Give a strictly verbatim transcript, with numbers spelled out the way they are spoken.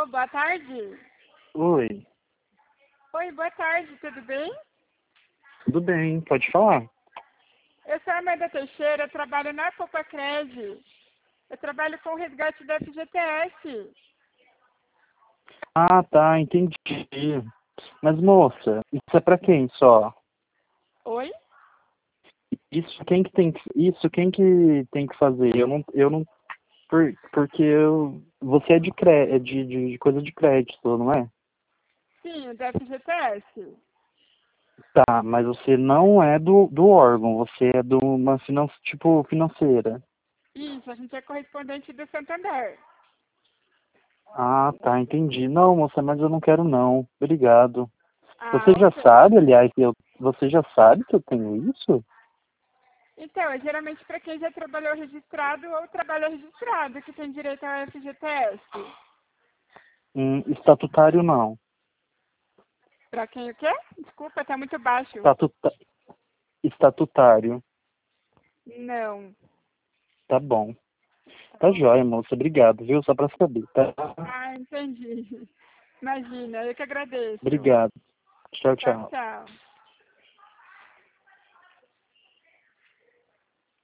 boa tarde. Oi, Oi, boa tarde, tudo bem? tudo bem, pode falar? Eu sou a Amanda Teixeira, eu trabalho na Copacred. Eu trabalho com o resgate da F G T S. Ah, tá, entendi. Mas moça, isso é pra quem só? Oi? Isso quem que tem que, isso quem que tem que fazer? Eu não, eu não, por, porque eu, você é de, cre, é de, de, de coisa de crédito, não é? Sim, da F G T S. Tá, mas você não é do, do órgão, você é de uma finan, tipo financeira. Isso, a gente é correspondente do Santander. Ah, tá, entendi. Não, moça, mas eu não quero não. Obrigado. Você Ah, já ok. sabe, aliás, eu, você já sabe que eu tenho isso? Então, é geralmente para quem já trabalhou registrado ou trabalha registrado que tem direito ao F G T S. Hum, estatutário não. Para quem o quê? Desculpa, tá muito baixo. Estatuta, estatutário. Não. Tá bom. Tá Tá bom? jóia, moça. Obrigado, viu? Só pra saber, tá? Ah, entendi. Imagina, eu que agradeço. Obrigado. Tchau, Tchau, tchau. tchau.